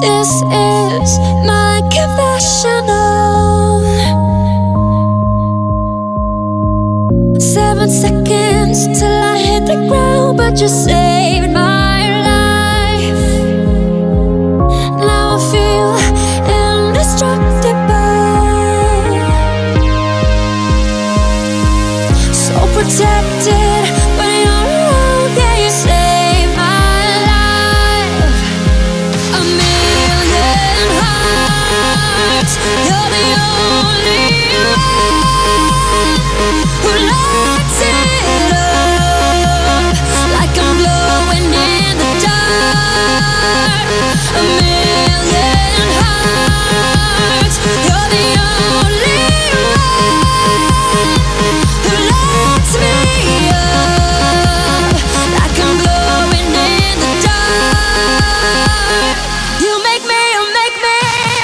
This is my confessional. 7 seconds till I hit the ground, but you saved my life. Now I feel indestructible, so protected when you're around. Yeah, you save my life. A million hearts, you're the only one who lights it up like I'm glowing in the dark. A million hearts, you're the only one who lights me up like I'm glowing in the dark. You make me, you make me.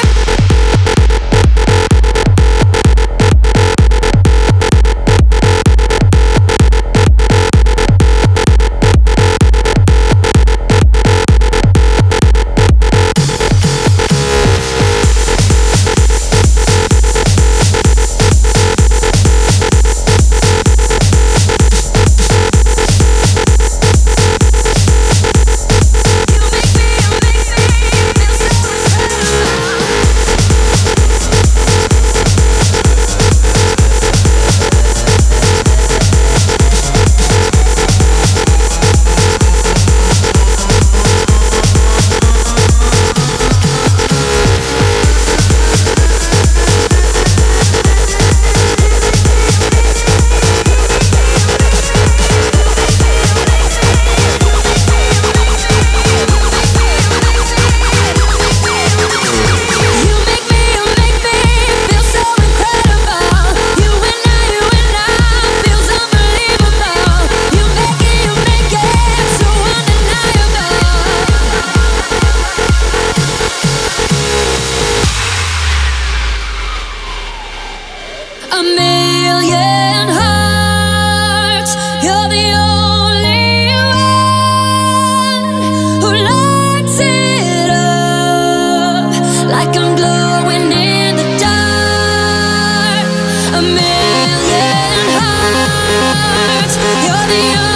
A million hearts, you're the only one who lights it up like I'm glowing in the dark. A million hearts, you're the only